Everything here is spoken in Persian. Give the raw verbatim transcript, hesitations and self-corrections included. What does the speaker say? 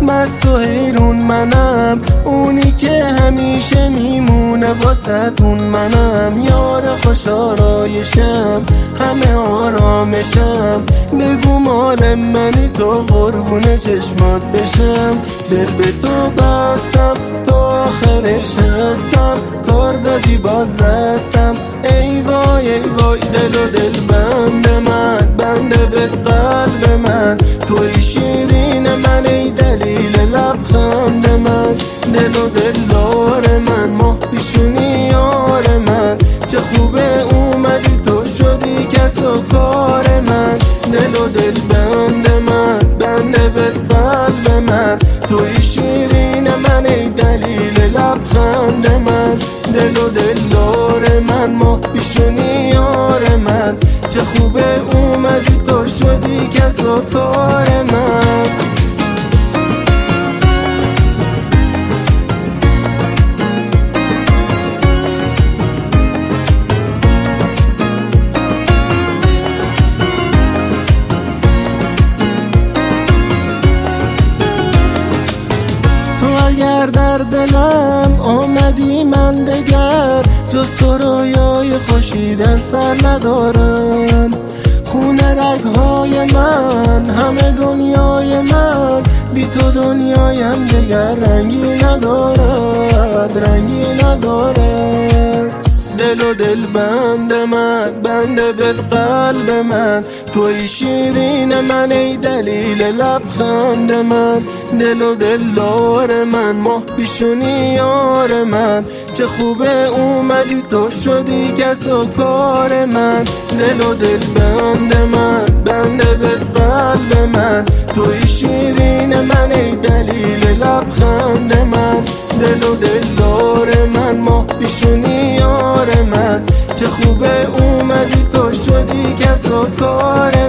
مست و حیرون منم، اونی که همیشه میمونه واسه‌تون منم. یار خوش آرایشم، همه آرامشم، بگو مال منی تو قربون چشمات بشم. دل به تو بستم تا آخرش هستم، کار دادی باز دستم. ای وای ای وای دل و دل بند من، بنده به قلب من. توی شیرین من ای دلیل لبخند من. دل و دلدار من، ماه پیشونی یار من. چه خوبه اومدی تو شدی کس و کار من. دل و دل بند من، بنده به قلب من. توی شیرین من ای دلیل لبخند من. دل و دلدار من، ماه پیشونی یار من. چه خوبه اومدی تو شدی کس و کار من. اگر در دلم آمدی من دگر، جز تو رویای خوشی در سر ندارم. خونه رگهای من، همه دنیای من. بی تو دنیایم دگر رنگی ندارد، رنگی ندارد. دل و دل بند من، بنده به قلب من. توی شیرین من ای دلیل لبخند من. دل و دلدار من، ماه پیشونی یار من. چه خوبه اومدی تو شدی کس و کار من. دل و دل بند من، بنده به قلب من. توی شیرین من ای دلیل لبخند من. دل و دلدار من، ماه پیشونی یار من. چه خوبه اومدی تو شدی کس و کار من.